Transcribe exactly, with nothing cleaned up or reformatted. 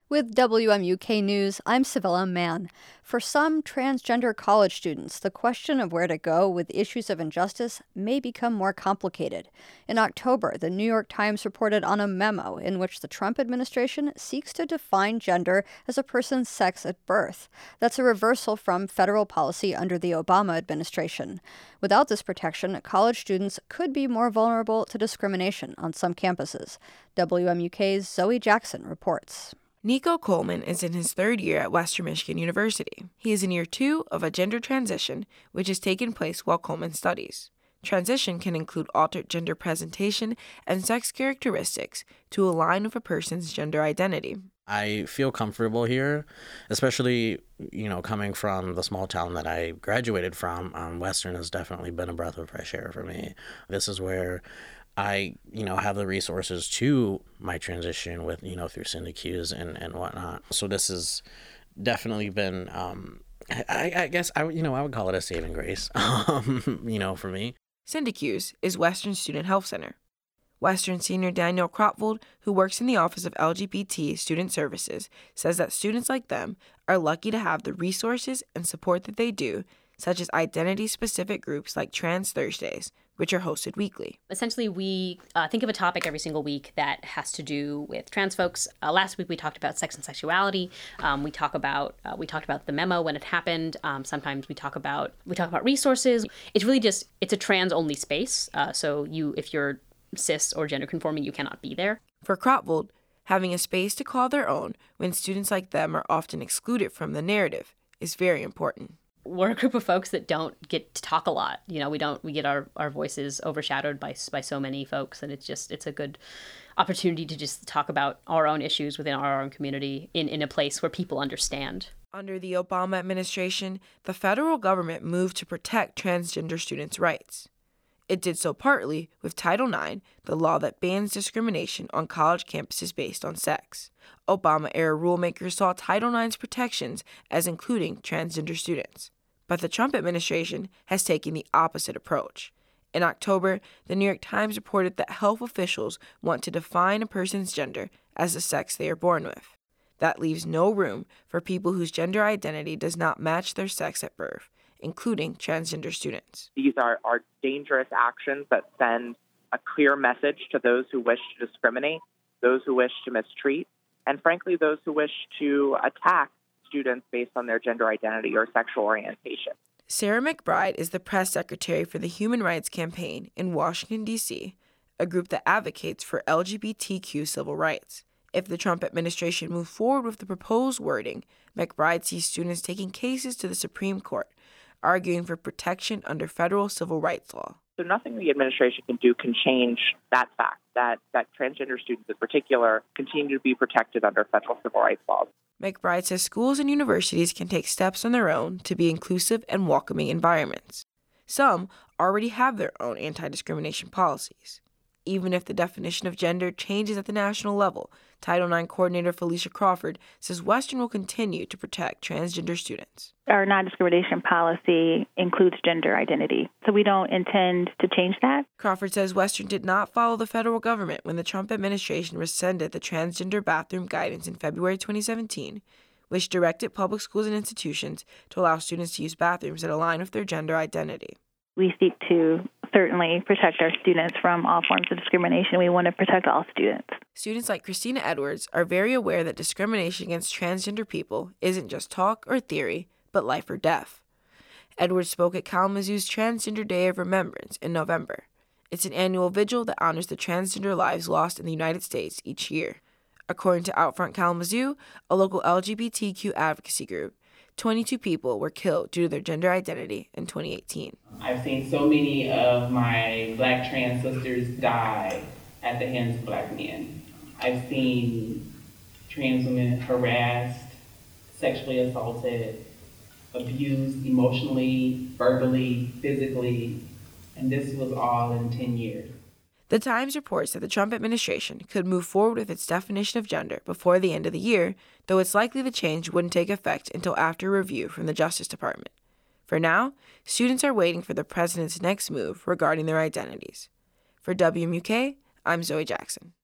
With W M U K News, I'm Savella Mann. For some transgender college students, the question of where to go with issues of injustice may become more complicated. In October, the New York Times reported on a memo in which the Trump administration seeks to define gender as a person's sex at birth. That's a reversal from federal policy under the Obama administration. Without this protection, college students could be more vulnerable to discrimination on some campuses. W M U K's Zoe Jackson reports. Nico Coleman is in his third year at Western Michigan University. He is in year two of a gender transition, which has taken place while Coleman studies. Transition can include altered gender presentation and sex characteristics to align with a person's gender identity. I feel comfortable here, especially, you know, coming from the small town that I graduated from. Um, Western has definitely been a breath of fresh air for me. This is where I, you know, have the resources to my transition with, you know, through syndicus and, and whatnot. So this has definitely been, um, I, I guess, I you know, I would call it a saving grace, um, you know, for me. Syndicus is Western Student Health Center. Western senior Daniel Kropvold, who works in the Office of L G B T Student Services, says that students like them are lucky to have the resources and support that they do, such as identity-specific groups like Trans Thursdays, which are hosted weekly. Essentially, we uh, think of a topic every single week that has to do with trans folks. Uh, last week, we talked about sex and sexuality. Um, we talk about uh, we talked about the memo when it happened. Um, sometimes we talk about we talk about resources. It's really just it's a trans-only space. Uh, so you, if you're cis or gender conforming, you cannot be there. For Kropvold, having a space to call their own when students like them are often excluded from the narrative is very important. We're a group of folks that don't get to talk a lot. You know, we don't, we get our, our voices overshadowed by by so many folks, and it's just, it's a good opportunity to just talk about our own issues within our own community in, in a place where people understand. Under the Obama administration, the federal government moved to protect transgender students' rights. It did so partly with Title nine, the law that bans discrimination on college campuses based on sex. Obama-era rulemakers saw Title nine's protections as including transgender students. But the Trump administration has taken the opposite approach. In October, the New York Times reported that health officials want to define a person's gender as the sex they are born with. That leaves no room for people whose gender identity does not match their sex at birth, including transgender students. These are, are dangerous actions that send a clear message to those who wish to discriminate, those who wish to mistreat, and frankly, those who wish to attack students based on their gender identity or sexual orientation. Sarah McBride is the press secretary for the Human Rights Campaign in Washington, D C, a group that advocates for L G B T Q civil rights. If the Trump administration moved forward with the proposed wording, McBride sees students taking cases to the Supreme Court, arguing for protection under federal civil rights law. So nothing the administration can do can change that fact, that, that transgender students in particular continue to be protected under federal civil rights laws. McBride says schools and universities can take steps on their own to be inclusive and welcoming environments. Some already have their own anti-discrimination policies. Even if the definition of gender changes at the national level, Title nine coordinator Felicia Crawford says Western will continue to protect transgender students. Our non-discrimination policy includes gender identity, so we don't intend to change that. Crawford says Western did not follow the federal government when the Trump administration rescinded the transgender bathroom guidance in February twenty seventeen, which directed public schools and institutions to allow students to use bathrooms that align with their gender identity. We seek to certainly protect our students from all forms of discrimination. We want to protect all students. Students like Christina Edwards are very aware that discrimination against transgender people isn't just talk or theory, but life or death. Edwards spoke at Kalamazoo's Transgender Day of Remembrance in November. It's an annual vigil that honors the transgender lives lost in the United States each year. According to Outfront Kalamazoo, a local L G B T Q advocacy group, twenty-two people were killed due to their gender identity in twenty eighteen. I've seen so many of my black trans sisters die at the hands of black men. I've seen trans women harassed, sexually assaulted, abused emotionally, verbally, physically, and this was all in ten years. The Times reports that the Trump administration could move forward with its definition of gender before the end of the year, though it's likely the change wouldn't take effect until after review from the Justice Department. For now, students are waiting for the president's next move regarding their identities. For W M U K, I'm Zoe Jackson.